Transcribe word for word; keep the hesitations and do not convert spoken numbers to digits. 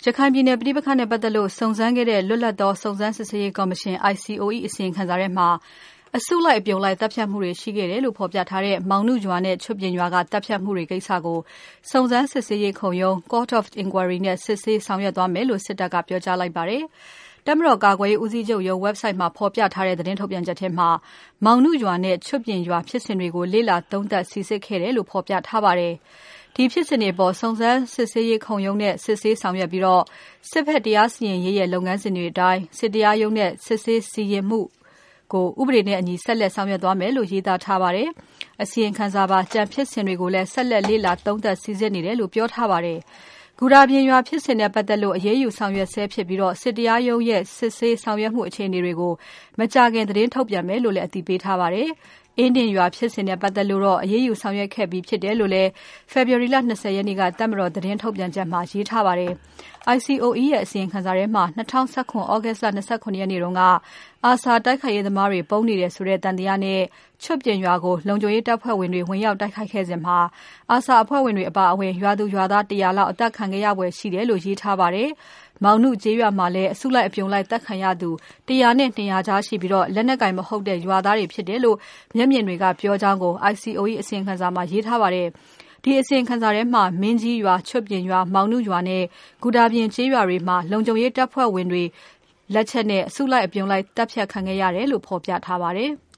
ရခိုင်ပြည်နယ်ပဋိပက္ခနဲ့ပတ်သက်လို့စုံစမ်းခဲ့တဲ့လွတ်လပ်သောစုံစမ်းစစ်ဆေးရေးကော်မရှင် I C O E အစီရင်ခံစာထဲမှာအစုလိုက်အပြုံလိုက်တပ်ဖြတ်မှုတွေရှိခဲ့တယ်လို့ဖော်ပြထားတဲ့မောင်နုရွာနဲ့ချွတ်ပြင်ရွာကတပ်ဖြတ်မှုတွေကိစ္စကိုစုံစမ်းစစ်ဆေးရေးခုံရုံး Court of Inquiry နဲ့စစ်ဆေးဆောင်ရွက်သွားမယ်လို့စစ်တပ်ကပြောကြားလိုက်ပါတယ်။တပ်မတော်ကာကွယ်ရေးဦးစီးချုပ်ရုံး website မှာဖော်ပြထားတဲ့သတင်းထုတ်ပြန်ချက်ထဲမှာမောင်နုရွာနဲ့ချွတ်ပြင်ရွာဖြစ်စဉ်တွေကိုလေ့လာသုံးသပ်စီစစ်ခဲ့တယ်လို့ဖော်ပြထားပါတယ်။ဒီဖြစ်စဉ်တွေပေါ်စုံစမ်းစစ်ဆေးရေးခုံရုံးနဲ့စစ်ဆေးဆောင်ရွက်ပြီးတော့စစ်ဖက်တရားစီရင်ရေးရဲ့လုပ်ငန်းစဉ်တွေအတိုင်းစစ်တရားရုံးနဲ့စစ်ဆေးစီရင်မှုကိုဥပဒေနဲ့အညီဆက်လက်ဆောင်ရွက်သွားမယ်လို့ရေးသားထားပါတယ်။အစီရင်ခံစာပါကြံဖြစ်စဉ်တွေကိုလည်းဆက်လက်လေ့လာသုံးသပ်စီစစ်နေတယ်လို့ပြောထားပါတယ်။ဂူတာပြင်ရွာဖြစ်စဉ်နဲ့ပတ်သက်လို့အရေးယူဆောင်ရွက်ဆဲဖြစ်ပြီးတော့စစ်တရားရုံးရဲ့စစ်ဆေးဆောင်ရွက်မှုအခြေအနေတွေကိုမကြာခင်သတင်းထုတ်ပြန်မယ်လို့လည်းအတည်ပြုထားပါတယ်။အင်းဒင်ရွာဖြစ်စဉ်နဲ့ပတ်သက်လို့တော့အရေးယူဆောင်ရွက်ခဲ့ပြီးဖြစ်တယ်လို့လည်း February လ ၂၀ ရက်နေ့ကတပ်မတော်သတင်းထုတ်ပြန်ချက်မှာရေးထားပါတယ်။ I C O E ရဲ့အစီရင်ခံစာထဲမှာ၂၀၁၇ August လ ၂၇ ရက်နေ့တုန်းက အာဆာတိုက်ခိုက်ရေးသမားတွေပုံနေတယ်ဆိုတဲ့တန်တရားနဲ့ချွတ်ပြင်ရွာကိုလုံခြုံရေးတပ်ဖွဲ့ဝင်တွေဝင်ရောက်တိုက်ခိုက်ခဲ့စဉ်မှာအာဆာအဖွဲ့ဝင်တွေအပါအဝင်ရွာသူရွာသားတရာလောက်အသက်ခံခဲ့ရပွဲရှိတယ်လို့ရေးထားပါတယ်။မောင်နုကျေးရွာမှာလည်းအစုလိုက်အပြုံလိုက်တပ်ခံရသူတရာနဲ့နှစ်ရာကြားရှိပြီးတော့လက်နက်ကင်မဟုတ်တဲ့ရွာသားတွေဖြစ်တယ်လို့မျက်မြင်တွေကပြောကြောင်းကို I C O E အစီရင်ခံစာမှာရေးထားပါတယ်။ဒီအစီရင်ခံစာထဲမှာမင်းကြီးရွာချွတ်ပြင်ရွာမောင်နုရွာနဲ့ဂူတာပြင်ကျေးရွာတွေမှာလုံခြုံရေးတပ်ဖွဲ့ဝင်တွေလက်ချက်နဲ့အစုလိုက်အပြုံလိုက်တပ်ဖြတ်ခံခဲ့ရတယ်လို့ဖော်ပြထားပါတယ်။